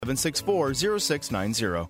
764-0690.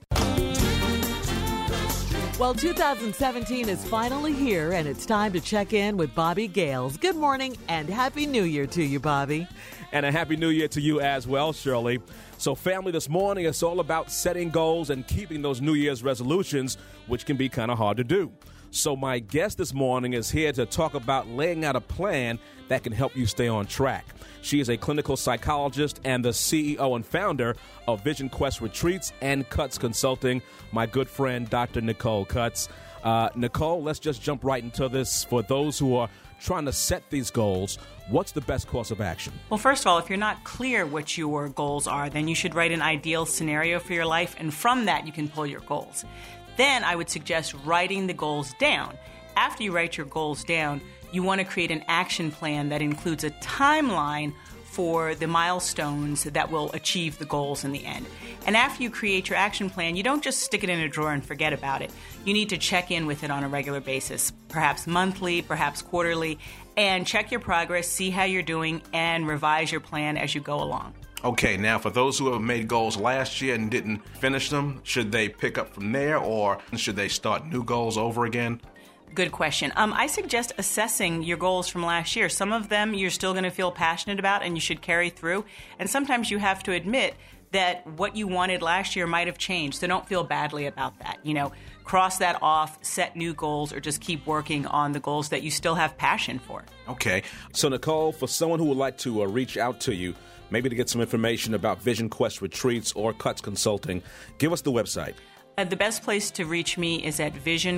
Well, 2017 is finally here, and it's time to check in with Bobby Gales. Good morning, and Happy New Year to you, Bobby. And a Happy New Year to you as well, Shirley. So, family, this morning, it's all about setting goals and keeping those New Year's resolutions, which can be kind of hard to do. So my guest this morning is here to talk about laying out a plan that can help you stay on track. She is a clinical psychologist and the CEO and founder of Vision Quest Retreats and Cuts Consulting, my good friend, Dr. Nicole Cuts. Nicole, let's just jump right into this. For those who are trying to set these goals, what's the best course of action? Well, first of all, if you're not clear what your goals are, then you should write an ideal scenario for your life, and from that you can pull your goals. Then I would suggest writing the goals down. After you write your goals down, you want to create an action plan that includes a timeline for the milestones that will achieve the goals in the end. And after you create your action plan, you don't just stick it in a drawer and forget about it. You need to check in with it on a regular basis, perhaps monthly, perhaps quarterly, and check your progress, see how you're doing, and revise your plan as you go along. Okay, now for those who have made goals last year and didn't finish them, should they pick up from there, or should they start new goals over again? Good question. I suggest assessing your goals from last year. Some of them you're still going to feel passionate about and you should carry through. And sometimes you have to admit that what you wanted last year might have changed. So don't feel badly about that. Cross that off, set new goals, or just keep working on the goals that you still have passion for. Okay. So, Nicole, for someone who would like to reach out to you, maybe to get some information about Vision Quest Retreats or Cuts Consulting, give us the website. The best place to reach me is at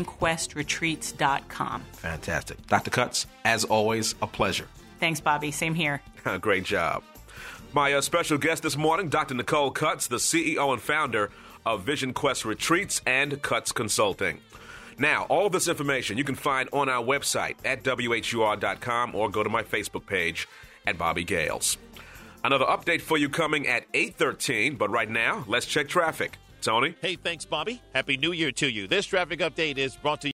visionquestretreats.com. Fantastic. Dr. Cuts, as always, a pleasure. Thanks, Bobby. Same here. Great job. My special guest this morning, Dr. Nicole Cuts, the CEO and founder of Vision Quest Retreats and Cuts Consulting. Now, all of this information you can find on our website at WHUR.com or go to my Facebook page at Bobby Gales. Another update for you coming at 8:13, but right now, let's check traffic. Tony? Hey, thanks, Bobby. Happy New Year to you. This traffic update is brought to you